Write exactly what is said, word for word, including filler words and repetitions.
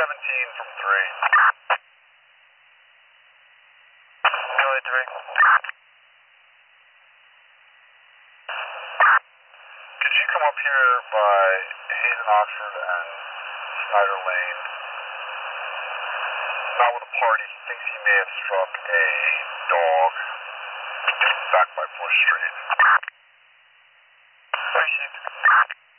seventeen from three. Really three. Could you come up here by Hayden Oxford and Snyder Lane? Not with a party. He thinks he may have struck a dog back by Fourth Street. Received.